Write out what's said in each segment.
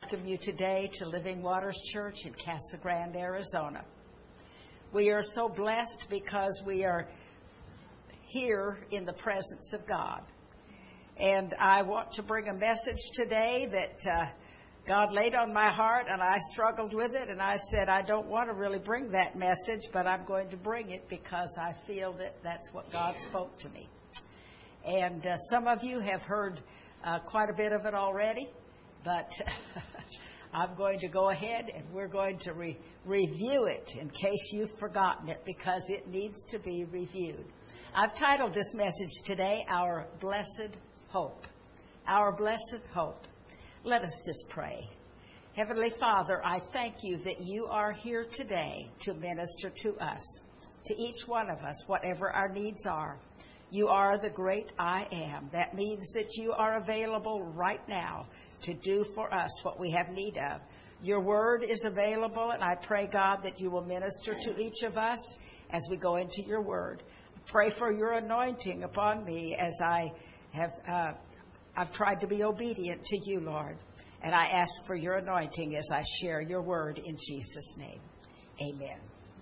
Welcome you today to Living Waters Church in Casa Grande, Arizona. We are so blessed because we are here in the presence of God. And I want to bring a message today that God laid on my heart, and I struggled with it, and I said, I don't want to really bring that message, but I'm going to bring it because I feel that that's what God spoke to me. And some of you have heard quite a bit of it already, but I'm going to go ahead and we're going to review it in case you've forgotten it, because it needs to be reviewed. I've titled this message today, Our Blessed Hope. Our Blessed Hope. Let us just pray. Heavenly Father, I thank you that you are here today to minister to us, to each one of us, whatever our needs are. You are the great I am. That means that you are available right now to do for us what we have need of. Your word is available, and I pray, God, that you will minister to each of us as we go into your word. Pray for your anointing upon me as I've tried to be obedient to you, Lord. And I ask for your anointing as I share your word in Jesus' name. Amen.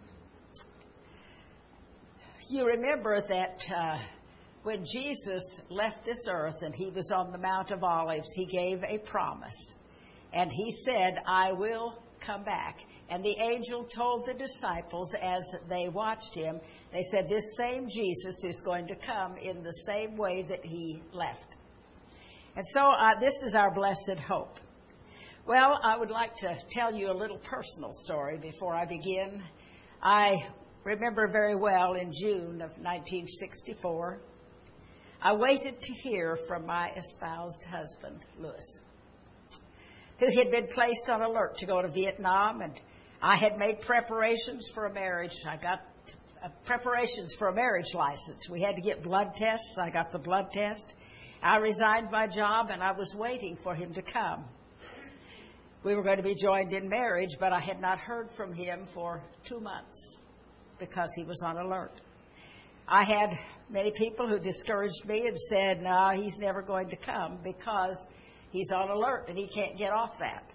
You remember that when Jesus left this earth and he was on the Mount of Olives, he gave a promise. And he said, I will come back. And the angel told the disciples as they watched him, they said, this same Jesus is going to come in the same way that he left. And so this is our blessed hope. Well, I would like to tell you a little personal story before I begin. I remember very well in June of 1964, I waited to hear from my espoused husband, Louis, who had been placed on alert to go to Vietnam, and I had made preparations for a marriage. I got preparations for a marriage license. We had to get blood tests. I got the blood test. I resigned my job, and I was waiting for him to come. We were going to be joined in marriage, but I had not heard from him for 2 months because he was on alert. I had many people who discouraged me and said, no, he's never going to come because he's on alert and he can't get off that.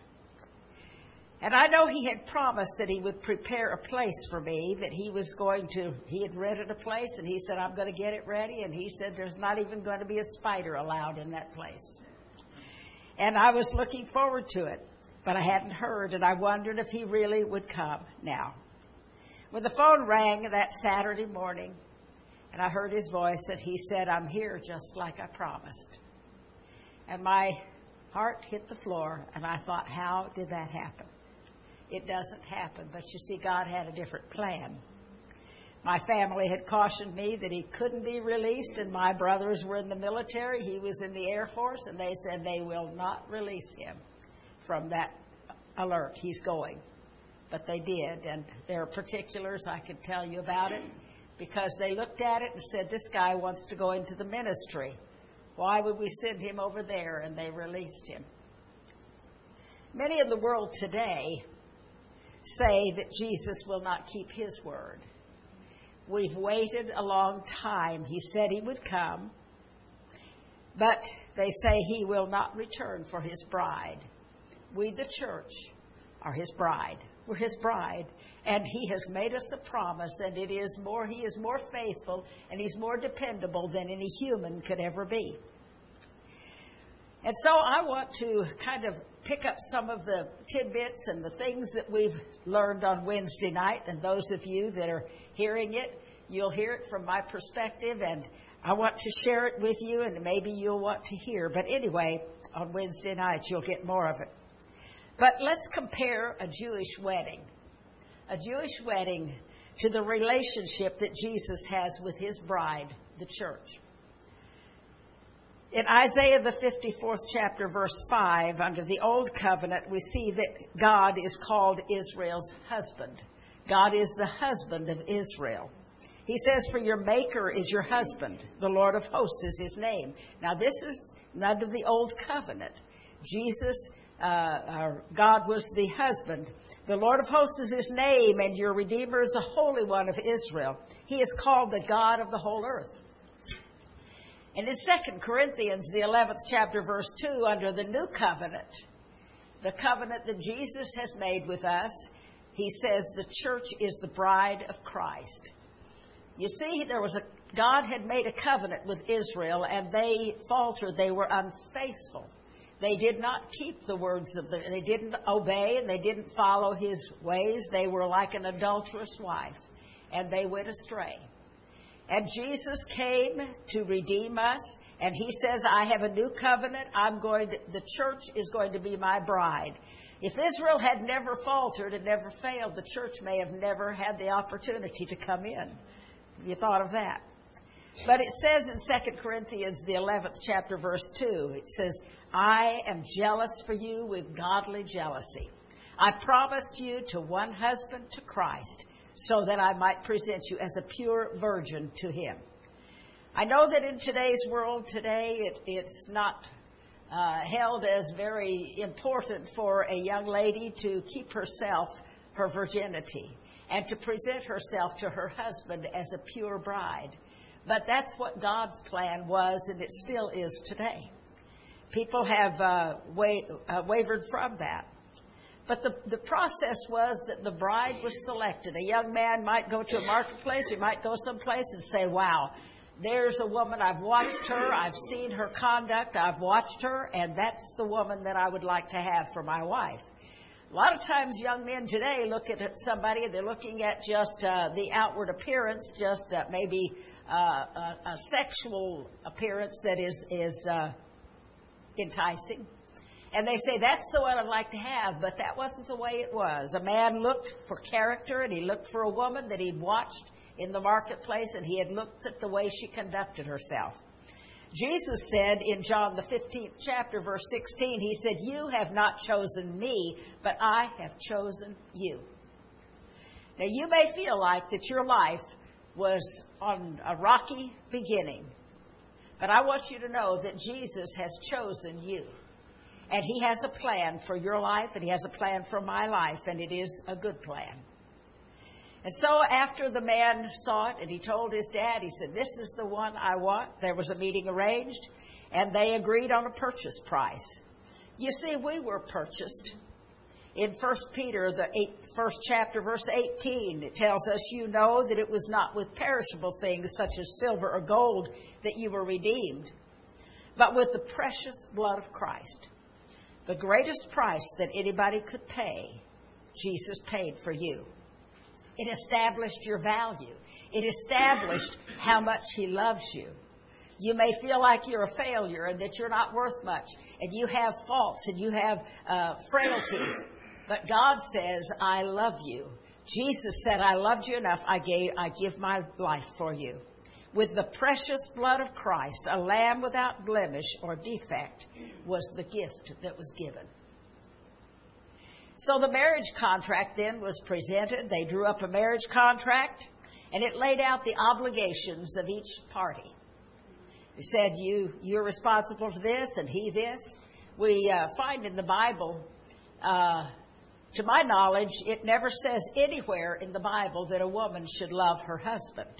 And I know he had promised that he would prepare a place for me, that he had rented a place, and he said, I'm going to get it ready. And he said, there's not even going to be a spider allowed in that place. And I was looking forward to it, but I hadn't heard, and I wondered if he really would come now. When the phone rang that Saturday morning, and I heard his voice, and he said, I'm here just like I promised. And my heart hit the floor, and I thought, how did that happen? It doesn't happen, but you see, God had a different plan. My family had cautioned me that he couldn't be released, and my brothers were in the military. He was in the Air Force, and they said they will not release him from that alert. He's going. But they did, and there are particulars I could tell you about it, because they looked at it and said, this guy wants to go into the ministry. Why would we send him over there? And they released him. Many in the world today say that Jesus will not keep his word. We've waited a long time. He said he would come, but they say he will not return for his bride. We, the church, are his bride. We're his bride, and he has made us a promise, and he is more faithful, and he's more dependable than any human could ever be. And so I want to kind of pick up some of the tidbits and the things that we've learned on Wednesday night, and those of you that are hearing it, you'll hear it from my perspective, and I want to share it with you, and maybe you'll want to hear. But anyway, on Wednesday night, you'll get more of it. But let's compare a Jewish wedding to the relationship that Jesus has with his bride, the church. In Isaiah, the 54th chapter, verse 5, under the Old Covenant, we see that God is called Israel's husband. God is the husband of Israel. He says, for your maker is your husband. The Lord of hosts is his name. Now, this is under the Old Covenant. God was the husband. The Lord of hosts is his name, and your Redeemer is the Holy One of Israel. He is called the God of the whole earth. And in 2 Corinthians, the 11th chapter, verse 2, under the New Covenant, the covenant that Jesus has made with us, he says the church is the bride of Christ. You see, God had made a covenant with Israel, and they faltered. They were unfaithful. They did not keep the words they didn't obey, and they didn't follow his ways. They were like an adulterous wife, and they went astray. And Jesus came to redeem us, and he says, I have a new covenant. The church is going to be my bride. If Israel had never faltered and never failed, the church may have never had the opportunity to come in. Have you thought of that? But it says in 2 Corinthians, the 11th chapter, verse 2, it says, I am jealous for you with godly jealousy. I promised you to one husband, to Christ, so that I might present you as a pure virgin to him. I know that in today's world today, it's not held as very important for a young lady to keep her virginity, and to present herself to her husband as a pure bride. But that's what God's plan was, and it still is today. People have wavered from that. But the process was that the bride was selected. A young man might go to a marketplace, he might go someplace and say, wow, there's a woman, I've watched her, I've seen her conduct, I've watched her, and that's the woman that I would like to have for my wife. A lot of times young men today look at somebody, they're looking at just the outward appearance, just maybe a sexual appearance that is enticing. And they say, that's the one I'd like to have, but that wasn't the way it was. A man looked for character, and he looked for a woman that he'd watched in the marketplace, and he had looked at the way she conducted herself. Jesus said in John the 15th chapter, verse 16, he said, you have not chosen me, but I have chosen you. Now, you may feel like that your life was on a rocky beginning, but I want you to know that Jesus has chosen you. And he has a plan for your life, and he has a plan for my life, and it is a good plan. And so after the man saw it, and he told his dad, he said, this is the one I want. There was a meeting arranged, and they agreed on a purchase price. You see, we were purchased. In 1 Peter, the 1st chapter, verse 18, it tells us, you know that it was not with perishable things such as silver or gold that you were redeemed, but with the precious blood of Christ. The greatest price that anybody could pay, Jesus paid for you. It established your value. It established how much he loves you. You may feel like you're a failure and that you're not worth much, and you have faults and you have frailties. But God says, I love you. Jesus said, I loved you enough, I give my life for you. With the precious blood of Christ, a lamb without blemish or defect was the gift that was given. So the marriage contract then was presented. They drew up a marriage contract, and it laid out the obligations of each party. It said, you're responsible for this, and he this. We find in the Bible, to my knowledge, it never says anywhere in the Bible that a woman should love her husband.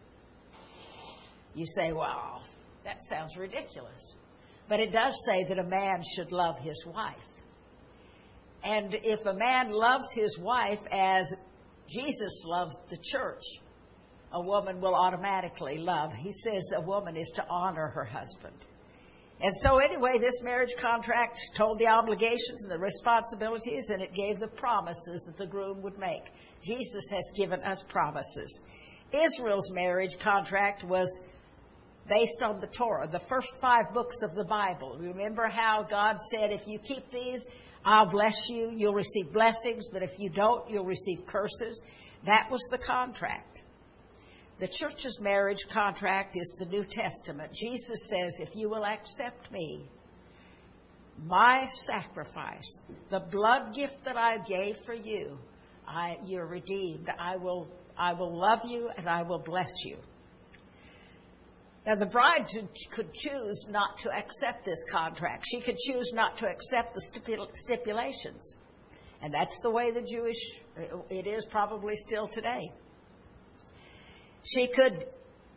You say, well, that sounds ridiculous. But it does say that a man should love his wife. And if a man loves his wife as Jesus loves the church, a woman will automatically love. He says a woman is to honor her husband. And so anyway, this marriage contract told the obligations and the responsibilities, and it gave the promises that the groom would make. Jesus has given us promises. Israel's marriage contract was based on the Torah, the first 5 books of the Bible. Remember how God said, if you keep these, I'll bless you. You'll receive blessings, but if you don't, you'll receive curses. That was the contract. The church's marriage contract is the New Testament. Jesus says, if you will accept me, my sacrifice, the blood gift that I gave for you, you're redeemed. I will love you and I will bless you. Now, the bride could choose not to accept this contract. She could choose not to accept the stipulations. And that's the way it is probably still today. She could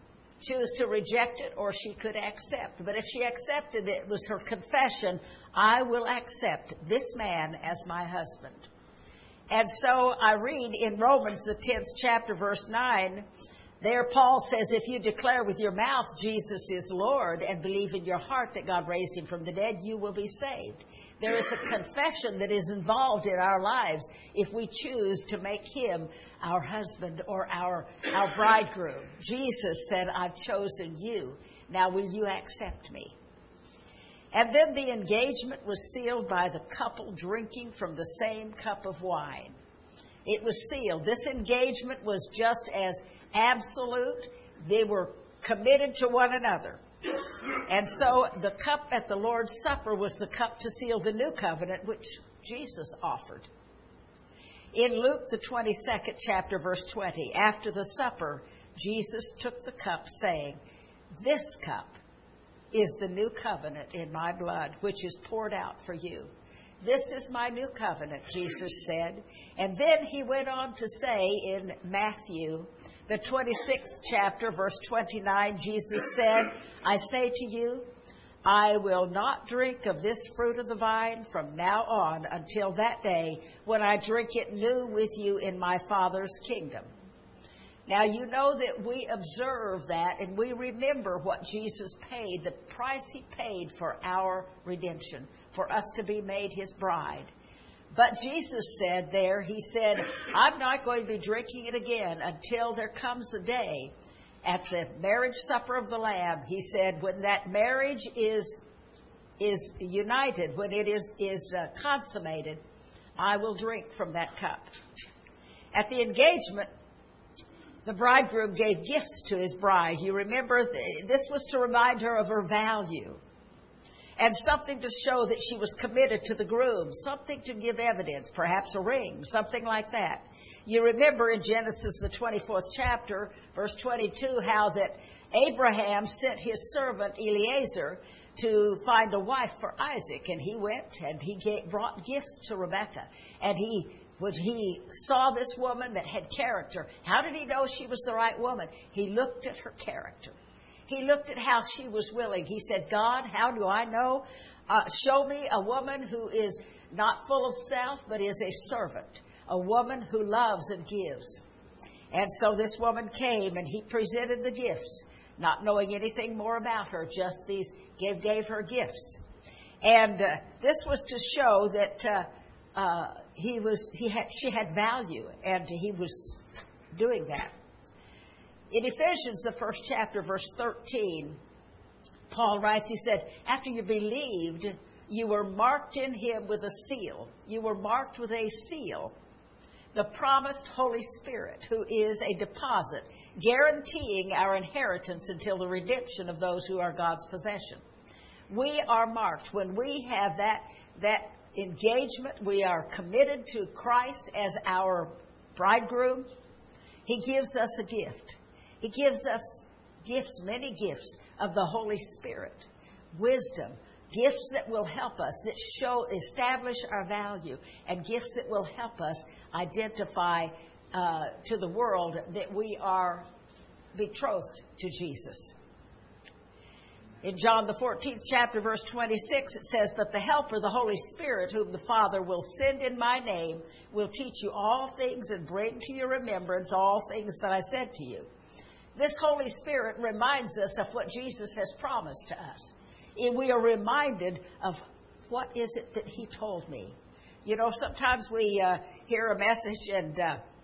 choose to reject it, or she could accept. But if she accepted it, it was her confession, I will accept this man as my husband. And so I read in Romans, the 10th chapter, verse 9, there Paul says, if you declare with your mouth Jesus is Lord and believe in your heart that God raised him from the dead, you will be saved. There is a confession that is involved in our lives if we choose to make him our husband or our bridegroom. Jesus said, I've chosen you. Now will you accept me? And then the engagement was sealed by the couple drinking from the same cup of wine. It was sealed. This engagement was just as absolute. They were committed to one another. And so the cup at the Lord's Supper was the cup to seal the new covenant, which Jesus offered. In Luke, the 22nd chapter, verse 20, after the supper, Jesus took the cup, saying, this cup is the new covenant in my blood, which is poured out for you. This is my new covenant, Jesus said. And then he went on to say in Matthew, the 26th chapter, verse 29, Jesus said, I say to you, I will not drink of this fruit of the vine from now on until that day when I drink it new with you in my Father's kingdom. Now, you know that we observe that and we remember what Jesus paid, the price he paid for our redemption, for us to be made his bride. But Jesus said there, he said, I'm not going to be drinking it again until there comes a day at the marriage supper of the Lamb. He said, when that marriage is united, when it is consummated, I will drink from that cup. At the engagement, the bridegroom gave gifts to his bride. You remember, this was to remind her of her value and something to show that she was committed to the groom, something to give evidence, perhaps a ring, something like that. You remember in Genesis, the 24th chapter, verse 22, how that Abraham sent his servant Eliezer to find a wife for Isaac, and he went and he brought gifts to Rebekah, and when he saw this woman that had character, how did he know she was the right woman? He looked at her character. He looked at how she was willing. He said, God, how do I know? Show me a woman who is not full of self, but is a servant, a woman who loves and gives. And so this woman came and he presented the gifts, not knowing anything more about her, just these gave her gifts. And this was to show that she had value, and he was doing that. In Ephesians, the first chapter, verse 13, Paul writes, he said, after you believed, you were marked in him with a seal. You were marked with a seal, the promised Holy Spirit, who is a deposit, guaranteeing our inheritance until the redemption of those who are God's possession. We are marked. When we have that engagement, we are committed to Christ as our bridegroom. He gives us a gift. He gives us gifts, many gifts of the Holy Spirit, wisdom, gifts that will help us, that establish our value, and gifts that will help us identify to the world that we are betrothed to Jesus. In John, the 14th chapter, verse 26, it says, but the Helper, the Holy Spirit, whom the Father will send in my name, will teach you all things and bring to your remembrance all things that I said to you. This Holy Spirit reminds us of what Jesus has promised to us. And we are reminded of what is it that he told me. You know, sometimes we hear a message and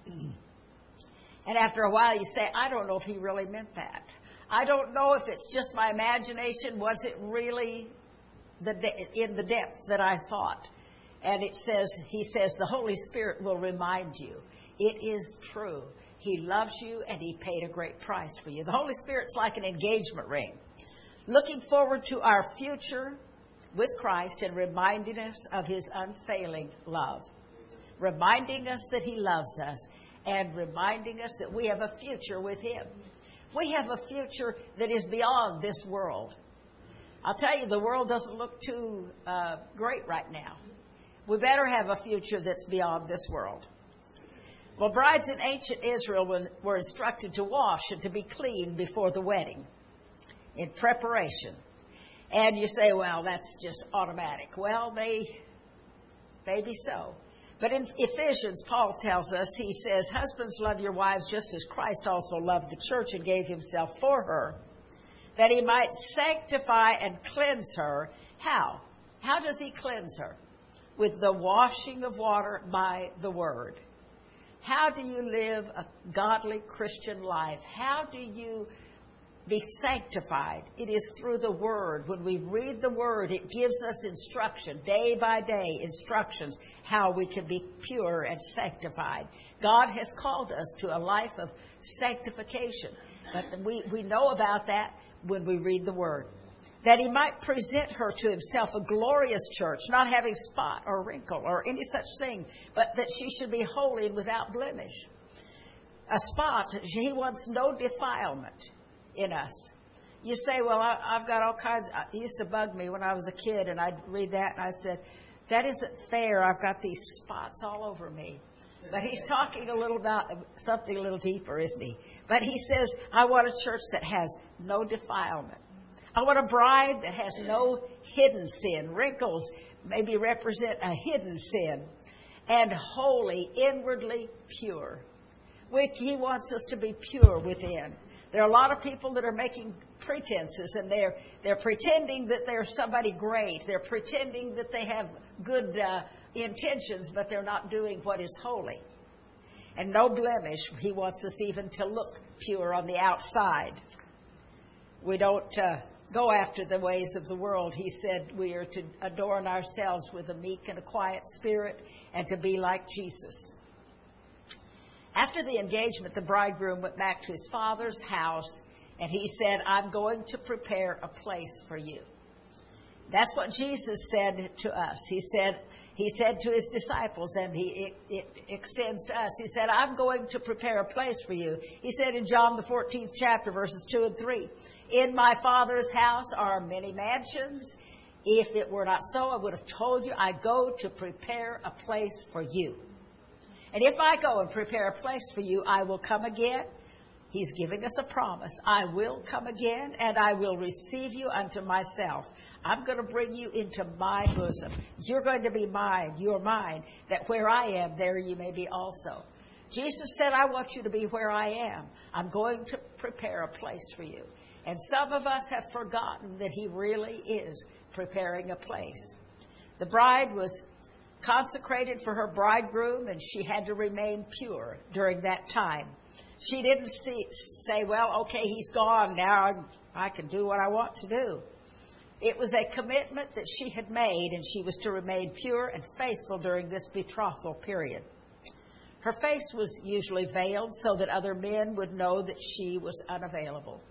after a while you say, I don't know if he really meant that. I don't know if it's just my imagination. Was it really in the depth that I thought? And he says, the Holy Spirit will remind you. It is true. He loves you and he paid a great price for you. The Holy Spirit's like an engagement ring, looking forward to our future with Christ and reminding us of his unfailing love, reminding us that he loves us and reminding us that we have a future with him. We have a future that is beyond this world. I'll tell you, the world doesn't look too great right now. We better have a future that's beyond this world. Well, brides in ancient Israel were instructed to wash and to be clean before the wedding in preparation. And you say, well, that's just automatic. Well, maybe so. But in Ephesians, Paul tells us, he says, husbands, love your wives just as Christ also loved the church and gave himself for her, that he might sanctify and cleanse her. How? How does he cleanse her? With the washing of water by the word. How do you live a godly Christian life? How do you be sanctified? It is through the word. When we read the word, it gives us instruction, day by day, instructions, how we can be pure and sanctified. God has called us to a life of sanctification. But we know about that when we read the word. That he might present her to himself a glorious church, not having spot or wrinkle or any such thing, but that she should be holy and without blemish. A spot, he wants no defilement in us. You say, well, I've got all kinds. It used to bug me when I was a kid, and I'd read that, and I said, that isn't fair. I've got these spots all over me. But he's talking a little about something a little deeper, isn't he? But he says, I want a church that has no defilement. I want a bride that has no hidden sin. Wrinkles maybe represent a hidden sin. And holy, inwardly pure. He wants us to be pure within. There are a lot of people that are making pretenses, and they're pretending that they're somebody great. They're pretending that they have good intentions, but they're not doing what is holy. And no blemish. He wants us even to look pure on the outside. We don't go after the ways of the world. He said we are to adorn ourselves with a meek and a quiet spirit and to be like Jesus. After the engagement, the bridegroom went back to his father's house, and he said, I'm going to prepare a place for you. That's what Jesus said to us. He said to his disciples, and it extends to us. He said, I'm going to prepare a place for you. He said in John the 14th chapter, verses 2 and 3, in my Father's house are many mansions. If it were not so, I would have told you, I go to prepare a place for you. And if I go and prepare a place for you, I will come again. He's giving us a promise. I will come again, and I will receive you unto myself. I'm going to bring you into my bosom. You're going to be mine. You're mine. That where I am, there you may be also. Jesus said, I want you to be where I am. I'm going to prepare a place for you. And some of us have forgotten that he really is preparing a place. The bride was consecrated for her bridegroom, and she had to remain pure during that time. She didn't say, well, okay, he's gone now. I can do what I want to do. It was a commitment that she had made, and she was to remain pure and faithful during this betrothal period. Her face was usually veiled so that other men would know that she was unavailable.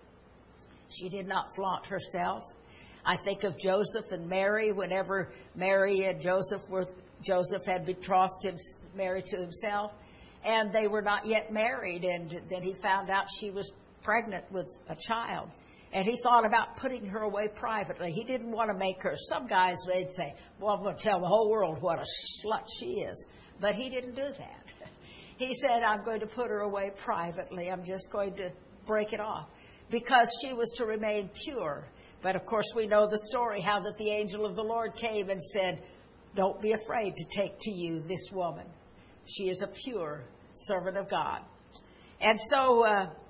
She did not flaunt herself. I think of Joseph and Mary. Whenever Mary and Joseph had betrothed him, married to himself, and they were not yet married, and then he found out she was pregnant with a child. And he thought about putting her away privately. He didn't want to make her. Some guys, they'd say, well, I'm going to tell the whole world what a slut she is. But he didn't do that. He said, I'm going to put her away privately. I'm just going to break it off. Because she was to remain pure. But, of course, we know the story, how that the angel of the Lord came and said, don't be afraid to take to you this woman. She is a pure servant of God. And so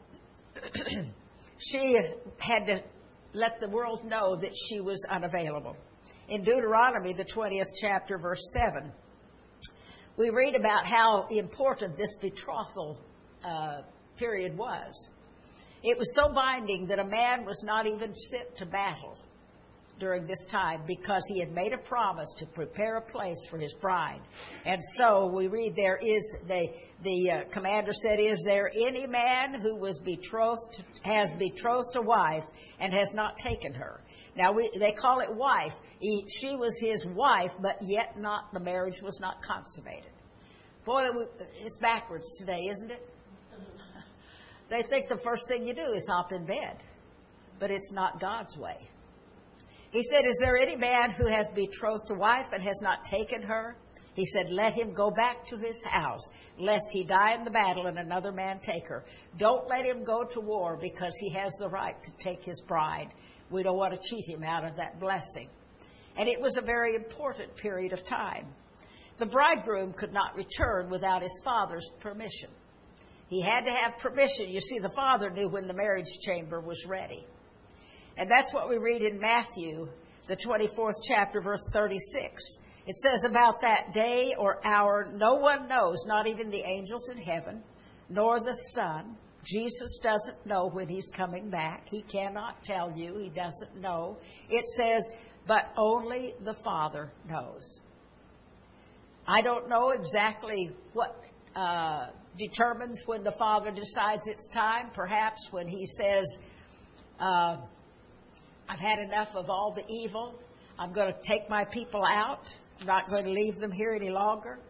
she had to let the world know that she was unavailable. In Deuteronomy, the 20th chapter, verse 7, we read about how important this betrothal period was. It was so binding that a man was not even sent to battle during this time because he had made a promise to prepare a place for his bride. And so we read the commander said, is there any man who has betrothed a wife and has not taken her? Now they call it wife. She was his wife, but yet the marriage was not consummated. Boy, it's backwards today, isn't it? They think the first thing you do is hop in bed, but it's not God's way. He said, is there any man who has betrothed a wife and has not taken her? He said, let him go back to his house, lest he die in the battle and another man take her. Don't let him go to war because he has the right to take his bride. We don't want to cheat him out of that blessing. And it was a very important period of time. The bridegroom could not return without his father's permission. He had to have permission. You see, the father knew when the marriage chamber was ready. And that's what we read in Matthew, the 24th chapter, verse 36. It says, about that day or hour, no one knows, not even the angels in heaven, nor the Son. Jesus doesn't know when he's coming back. He cannot tell you. He doesn't know. It says, but only the Father knows. I don't know exactly what determines when the Father decides it's time. Perhaps when he says, I've had enough of all the evil. I'm going to take my people out. I'm not going to leave them here any longer.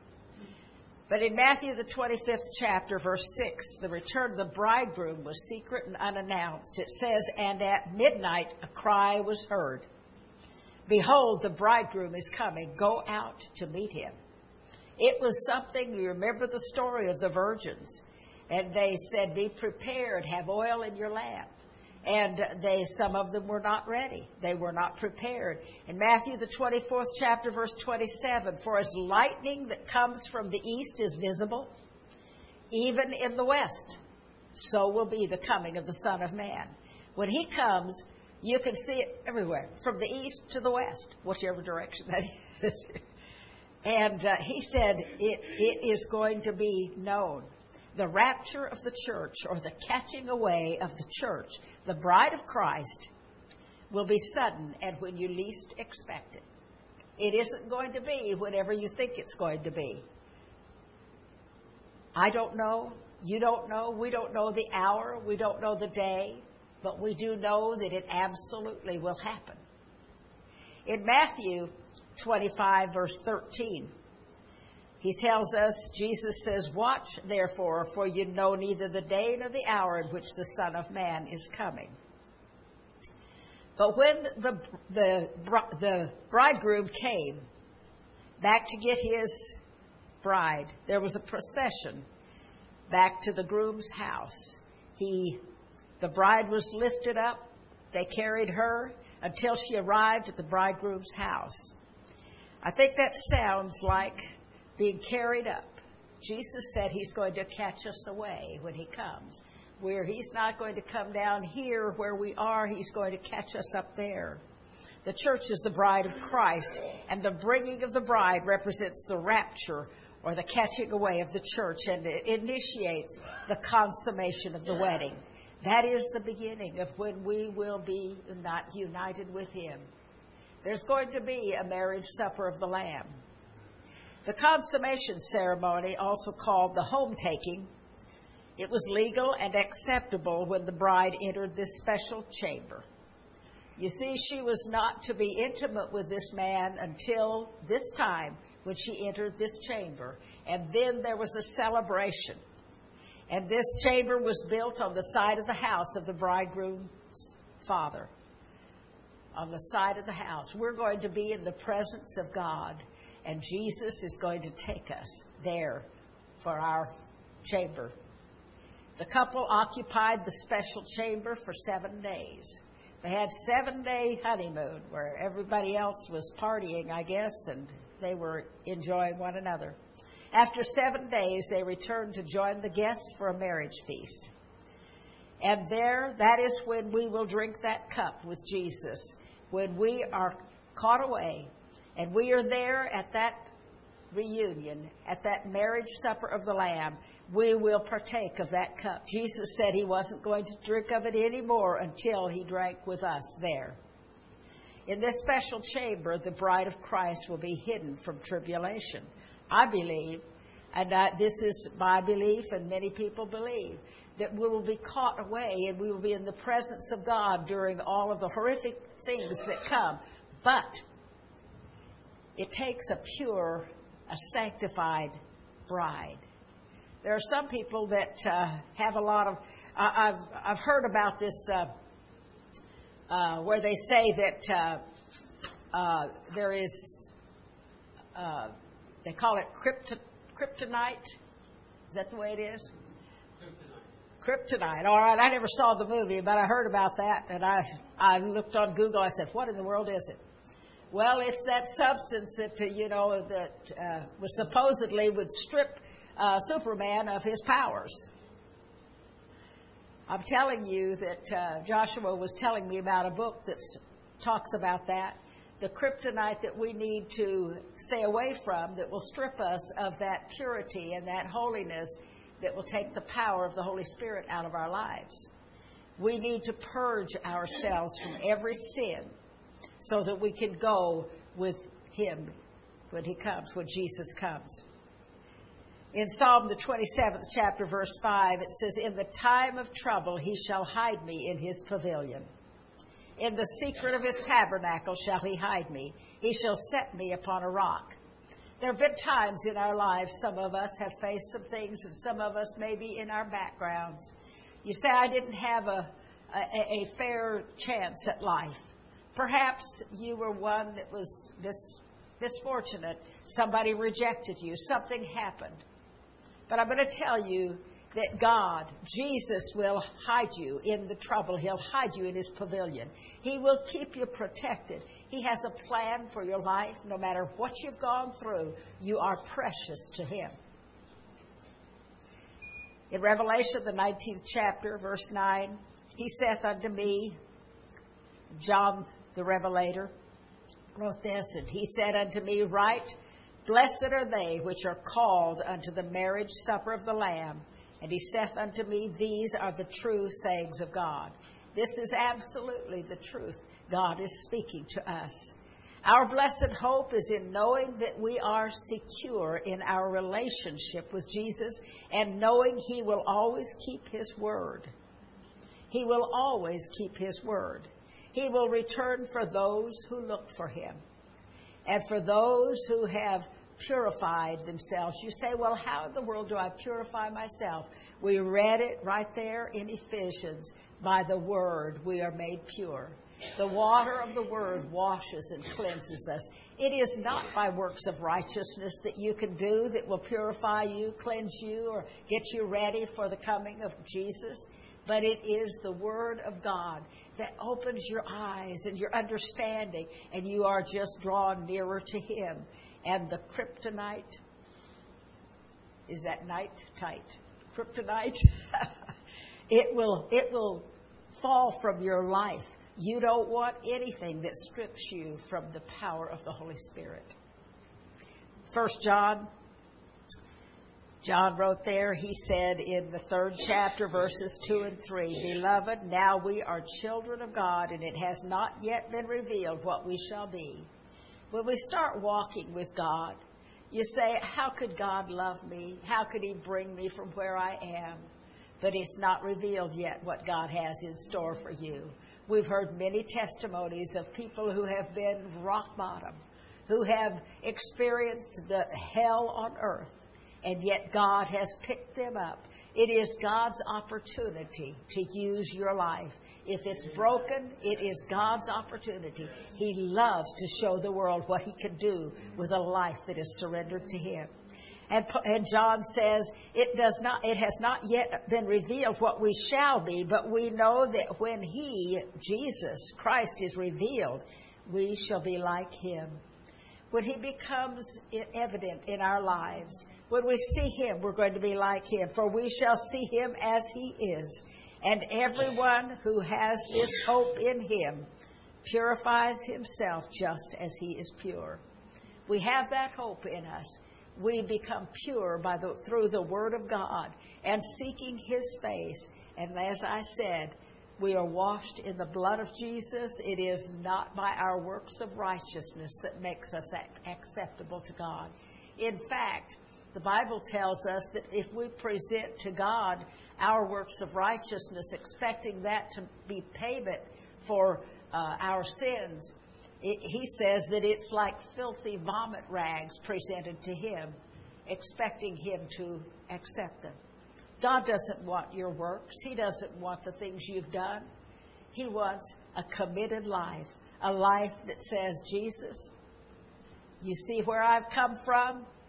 But in Matthew, the 25th chapter, verse 6, the return of the bridegroom was secret and unannounced. It says, and at midnight a cry was heard. Behold, the bridegroom is coming. Go out to meet him. It was something, you remember the story of the virgins. And they said, be prepared, have oil in your lamp. And some of them were not ready. They were not prepared. In Matthew, the 24th chapter, verse 27, for as lightning that comes from the east is visible, even in the west, so will be the coming of the Son of Man. When he comes, you can see it everywhere, from the east to the west, whichever direction that is. And he said it is going to be known. The rapture of the church, or the catching away of the church, the bride of Christ, will be sudden and when you least expect it. It isn't going to be whenever you think it's going to be. I don't know. You don't know. We don't know the hour. We don't know the day. But we do know that it absolutely will happen. In Matthew 25, verse 13, he tells us, Jesus says, watch therefore, for you know neither the day nor the hour in which the Son of Man is coming. But when the bridegroom came back to get his bride, there was a procession back to the groom's house. The bride was lifted up. They carried her until she arrived at the bridegroom's house. I think that sounds like being carried up. Jesus said he's going to catch us away when he comes. Where he's not going to come down here where we are, he's going to catch us up there. The church is the bride of Christ, and the bringing of the bride represents the rapture or the catching away of the church, and it initiates the consummation of the wedding. That is the beginning of when we will be not united with him. There's going to be a marriage supper of the Lamb. The consummation ceremony, also called the home taking, it was legal and acceptable when the bride entered this special chamber. You see, she was not to be intimate with this man until this time when she entered this chamber. And then there was a celebration. And this chamber was built on the side of the house of the bridegroom's father. On the side of the house. We're going to be in the presence of God. And Jesus is going to take us there for our chamber. The couple occupied the special chamber for 7 days. They had 7-day honeymoon where everybody else was partying, I guess, and they were enjoying one another. After 7 days, they returned to join the guests for a marriage feast. And there, that is when we will drink that cup with Jesus, when we are caught away. And we are there at that reunion, at that marriage supper of the Lamb. We will partake of that cup. Jesus said he wasn't going to drink of it anymore until he drank with us there. In this special chamber, the bride of Christ will be hidden from tribulation. I believe, and this is my belief, and many people believe, that we will be caught away and we will be in the presence of God during all of the horrific things that come. But it takes a pure, a sanctified bride. There are some people that have a lot of. I've heard about this where they say that there is They call it kryptonite. Is that the way it is? Kryptonite. All right. I never saw the movie, but I heard about that, and I looked on Google. I said, "What in the world is it?" Well, it's that substance that was supposedly would strip Superman of his powers. I'm telling you that Joshua was telling me about a book that talks about that. The kryptonite that we need to stay away from, that will strip us of that purity and that holiness, that will take the power of the Holy Spirit out of our lives. We need to purge ourselves from every sin so that we can go with Him when He comes, when Jesus comes. In Psalm the 27th chapter, verse 5, it says, "In the time of trouble He shall hide me in His pavilion. In the secret of His tabernacle shall He hide me. He shall set me upon a rock." There have been times in our lives, some of us have faced some things, and some of us maybe in our backgrounds. You say, "I didn't have a fair chance at life." Perhaps you were one that was misfortunate. Somebody rejected you. Something happened. But I'm going to tell you that God, Jesus, will hide you in the trouble. He'll hide you in His pavilion. He will keep you protected. He has a plan for your life. No matter what you've gone through, you are precious to Him. In Revelation, the 19th chapter, verse 9, "He saith unto me," John the Revelator wrote this, "and He said unto me, Write, Blessed are they which are called unto the marriage supper of the Lamb. And He saith unto me, These are the true sayings of God." This is absolutely the truth. God is speaking to us. Our blessed hope is in knowing that we are secure in our relationship with Jesus, and knowing He will always keep His word. He will always keep His word. He will return for those who look for Him. And for those who have purified themselves. You say, "Well, how in the world do I purify myself?" We read it right there in Ephesians. By the word we are made pure. The water of the word washes and cleanses us. It is not by works of righteousness that you can do that will purify you, cleanse you, or get you ready for the coming of Jesus. But it is the word of God that opens your eyes and your understanding, and you are just drawn nearer to Him. And the kryptonite, is that night tight? Kryptonite? It will fall from your life. You don't want anything that strips you from the power of the Holy Spirit. 1 John wrote there, he said in the 3rd chapter, verses 2 and 3, "Beloved, now we are children of God, and it has not yet been revealed what we shall be." When we start walking with God, you say, "How could God love me? How could He bring me from where I am?" But it's not revealed yet what God has in store for you. We've heard many testimonies of people who have been rock bottom, who have experienced the hell on earth, and yet God has picked them up. It is God's opportunity to use your life. If it's broken, it is God's opportunity. He loves to show the world what He can do with a life that is surrendered to Him. And John says, it has not yet been revealed what we shall be, but we know that when He, Jesus Christ, is revealed, we shall be like Him. When He becomes evident in our lives, when we see Him, we're going to be like Him, for we shall see Him as He is. And everyone who has this hope in Him purifies himself just as He is pure. We have that hope in us. We become pure through the Word of God and seeking His face. And as I said, we are washed in the blood of Jesus. It is not by our works of righteousness that makes us acceptable to God. In fact, the Bible tells us that if we present to God our works of righteousness, expecting that to be payment for our sins, He says that it's like filthy vomit rags presented to Him, expecting Him to accept them. God doesn't want your works. He doesn't want the things you've done. He wants a committed life, a life that says, "Jesus, you see where I've come from?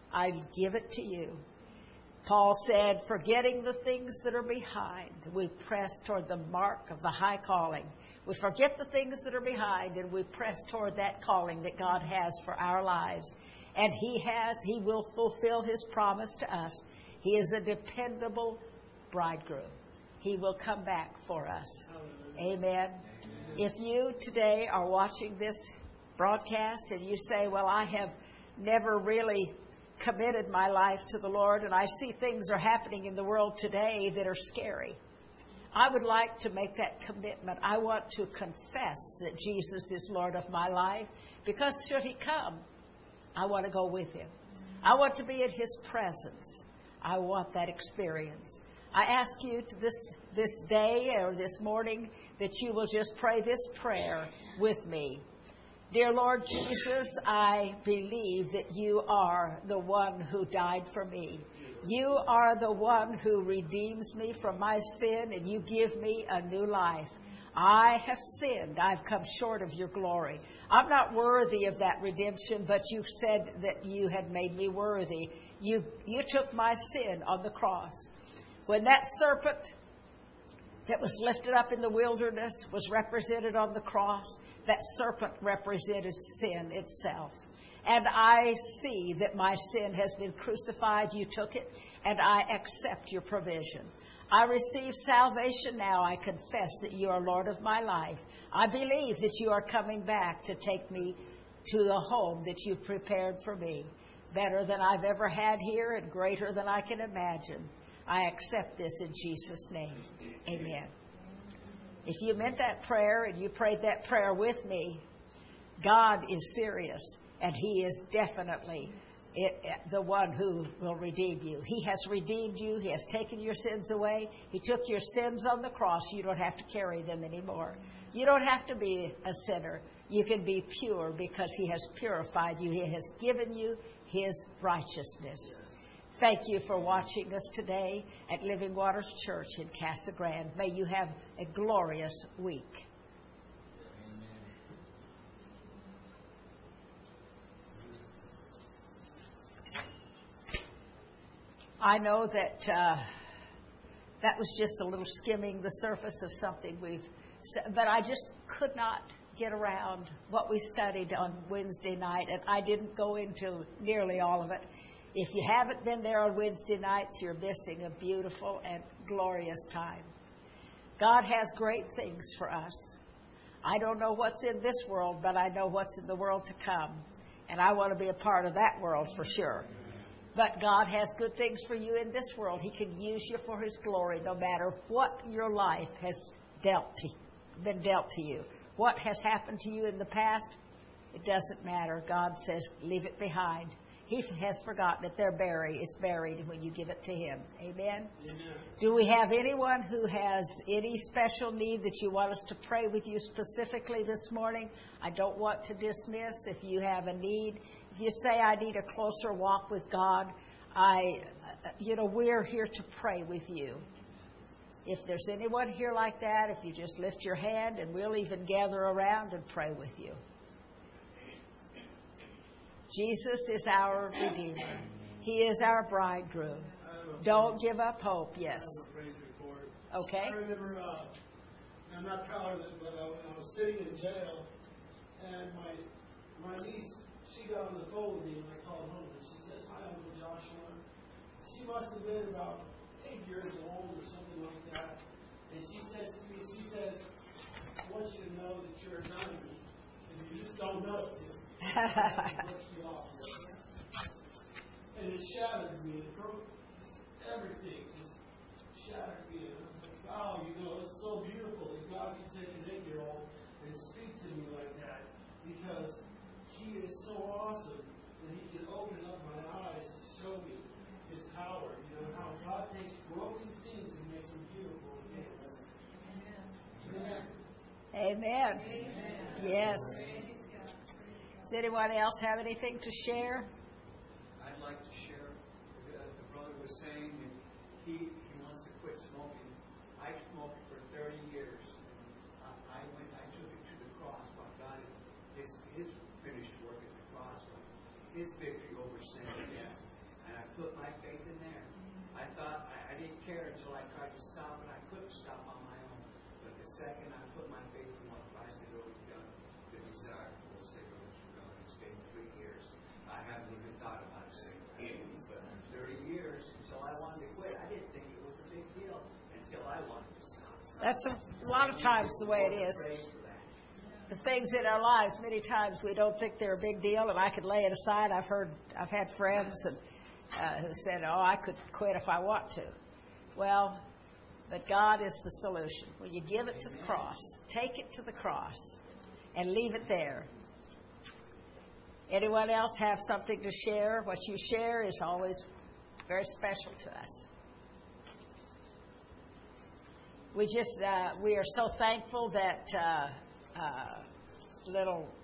I give it to you. Paul said, forgetting the things that are behind, we press toward the mark of the high calling. We forget the things that are behind and we press toward that calling that God has for our lives. And He will fulfill His promise to us. He is a dependable bridegroom. He will come back for us. Amen. If you today are watching this broadcast and you say, well, I have never really committed my life to the Lord and I see things are happening in the world today that are scary, I would like to make that commitment. I want to confess that Jesus is Lord of my life, because should He come, I want to go with Him. I want to be in His presence. I want that experience. I ask you to this day or this morning that you will just pray this prayer with me. Dear Lord Jesus, I believe that you are the one who died for me. You are the one who redeems me from my sin, and you give me a new life. I have sinned. I've come short of your glory. I'm not worthy of that redemption, but you said that you had made me worthy. You took my sin on the cross. When that serpent that was lifted up in the wilderness was represented on the cross, that serpent represented sin itself. And I see that my sin has been crucified. You took it, and I accept your provision. I receive salvation now. I confess that you are Lord of my life. I believe that you are coming back to take me to the home that you prepared for me, better than I've ever had here and greater than I can imagine. I accept this in Jesus' name. Amen. If you meant that prayer and you prayed that prayer with me, God is serious, and He is definitely the one who will redeem you. He has redeemed you. He has taken your sins away. He took your sins on the cross. You don't have to carry them anymore. You don't have to be a sinner. You can be pure because He has purified you. He has given you His righteousness. Thank you for watching us today at Living Waters Church in Casa Grande. May you have a glorious week. I know that that was just a little skimming the surface of something but I just could not get around what we studied on Wednesday night, and I didn't go into nearly all of it. If you haven't been there on Wednesday nights, you're missing a beautiful and glorious time. God has great things for us. I don't know what's in this world, but I know what's in the world to come. And I want to be a part of that world for sure. But God has good things for you in this world. He can use you for His glory no matter what your life has been dealt to you. What has happened to you in the past, it doesn't matter. God says, leave it behind. He has forgotten that it's buried when you give it to Him. Amen? Amen. Do we have anyone who has any special need that you want us to pray with you specifically this morning? I don't want to dismiss. If you have a need, if you say, I need a closer walk with God, we're here to pray with you. If there's anyone here like that, if you just lift your hand, and we'll even gather around and pray with you. Jesus is our Redeemer. He is our bridegroom. Don't give up hope. Yes. I have a praise report. Okay. I remember, I'm not proud of it, but I was sitting in jail, and my niece, she got on the phone with me when I called home, and she says, hi, Uncle Joshua. She must have been about 8 years old or something like that. And she says to me, I want you to know that you're a diamond, and you just don't know it. And it shattered me. It broke everything. Just shattered me. And I was like, wow, it's so beautiful that God can take an 8-year-old and speak to me like that, because He is so awesome that He can open up my eyes to show me His power. How God takes broken things and makes them beautiful again. Amen. Amen. Amen. Yes. Does anyone else have anything to share? I'd like to share. The brother was saying that he wants to quit smoking. I smoked for 30 years. I took it to the cross. But God, his finished work at the cross, his victory over sin. I put my faith in there. I thought I didn't care until I tried to stop, and I couldn't stop on my own. But the second I put my faith in what Christ had already done, the desire to pull cigarettes from God. It's been 3 years. I haven't even thought about cigarettes. But 30 years until I wanted to quit. I didn't think it was a big deal until I wanted to stop. That's a lot of times the way it is. The things in our lives, many times we don't think they're a big deal, and I could lay it aside. I've had friends who said, "Oh, I could quit if I want to." Well, but God is the solution. When you give it to the cross, take it to the cross, and leave it there. Anyone else have something to share? What you share is always very special to us. We are so thankful that little